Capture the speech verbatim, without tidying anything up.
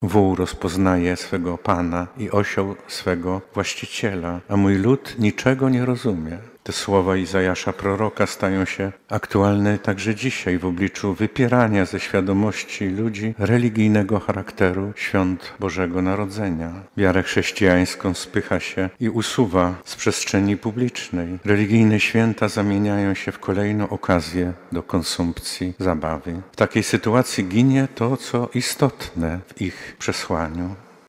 Wół rozpoznaje swego Pana i osioł swego właściciela, a mój lud niczego nie rozumie. Te słowa Izajasza proroka stają się aktualne także dzisiaj w obliczu wypierania ze świadomości ludzi religijnego charakteru świąt Bożego Narodzenia. Wiarę chrześcijańską spycha się i usuwa z przestrzeni publicznej. Religijne święta zamieniają się w kolejną okazję do konsumpcji, zabawy. W takiej sytuacji ginie to, co istotne w ich przesłaniu.